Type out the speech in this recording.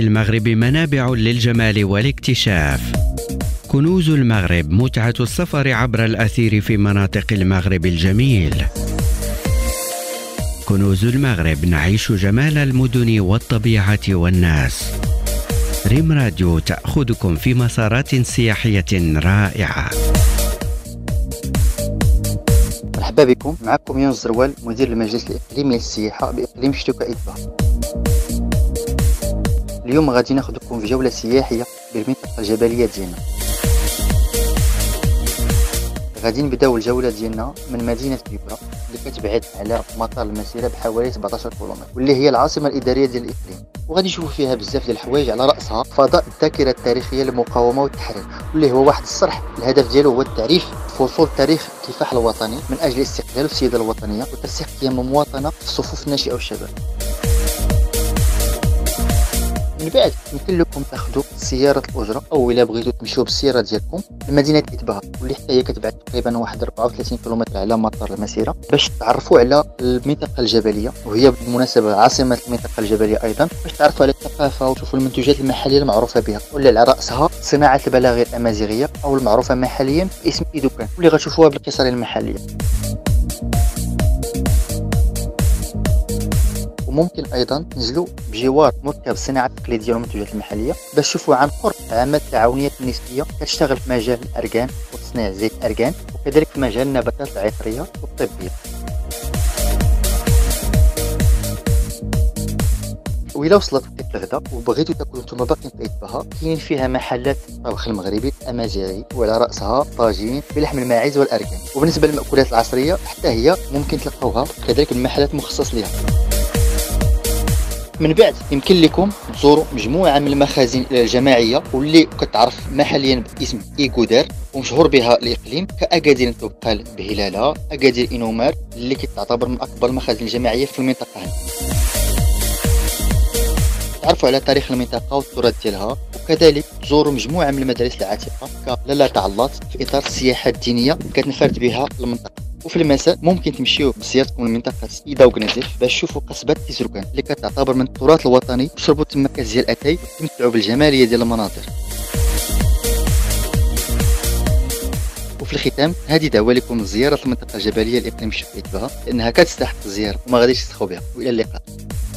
المغرب منابع للجمال والاكتشاف. كنوز المغرب، متعة السفر عبر الأثير في مناطق المغرب الجميل. كنوز المغرب، نعيش جمال المدن والطبيعة والناس. ريم راديو تأخذكم في مسارات سياحية رائعة. مرحبا بكم، معكم يونس زروال، مدير المجلس الإقليمي للسياحة بإقليم شتوكا إدبا. اليوم غادي ناخذكم في جولة سياحية بالمنطقة الجبلية ديالنا. غادي نبداو الجولة ديالنا من مدينة بيبرا اللي كتبعد على مطار المسيرة بحوالي 17 كيلومتر، واللي هي العاصمة الإدارية ديال الإقليم. وغادي نشوفوا فيها بزاف ديال الحوايج، على رأسها فضاء الذاكرة التاريخية للمقاومة والتحرير، واللي هو واحد الصرح. الهدف ديالو هو التعريف فصول تاريخ الكفاح الوطني من أجل الاستقلال والسيادة الوطنية وترسيخ قيم المواطنة في صفوف الناشئة والشباب. من بعد يمكن لكم تاخذوا سيارة الأجرة، أو إلا بغيتوا تمشيو بالسيارة ديالكم لمدينة إتباها، واللي حتى هي كتبعد تقريبا واحد 34 كيلومتر على مطار المسيرة، باش تعرفوا على المنطقة الجبلية، وهي بالمناسبة عاصمة المنطقة الجبلية أيضا، باش تعرفوا على الثقافة وتشوفوا المنتوجات المحلية المعروفة بها، واللي على رأسها صناعة البلاغي الأمازيغية أو المعروفة محليا باسم إيدوكان، واللي غتشوفوها بالقصر المحلية. وممكن ايضا تنزلوا بجوار مركب الصناعه التقليديه والمنتوجات المحليه باش تشوفوا عن قرب عمل التعاونيات النسبيه كتشتغل في مجال الاركان وتصنيع زيت الاركان، وكذلك في مجال النباتات العطريه والطبيه. وإلا وصلت وقت الغداء وبغيتوا تاكلوا نتوما باقيين في إتباها، كاينين فيها محلات الطبخ المغربي الامازيغي، وعلى راسها طاجين بلحم الماعز والاركان. وبالنسبه للمأكولات العصريه حتى هي ممكن تلقاوها كذلك المحلات مخصص لها. من بعد يمكن لكم تزوروا مجموعة من المخازن الجماعية واللي كتعرف محليا باسم إيغودار، ومشهور بها الإقليم، كأكادير تبقال بهلالها، أكادير إنومار اللي كتعتبر من أكبر المخازن الجماعية في المنطقة هنا. تعرفوا على تاريخ المنطقة والتراث ديالها، وكذلك تزوروا مجموعة من المدارس العتيقة كلالا تعلات في إطار السياحة الدينية كتنفرد بها المنطقة. وفي المساء ممكن تمشيو بزيارتكم لمنطقة إيدا وكنازيف باش تشوفوا قصبة تيزروكان اللي كتعتبر من التراث الوطني، تشربوا تما كاس ديال اتاي وتستمتعوا بالجمالية ديال المناظر. وفي الختام هذه دعوة لكم زيارة المنطقة الجبلية لإقليم شتوكا إدبا، لأنها كتستحق الزيارة وما غاديش تسخوا بها. وإلى اللقاء.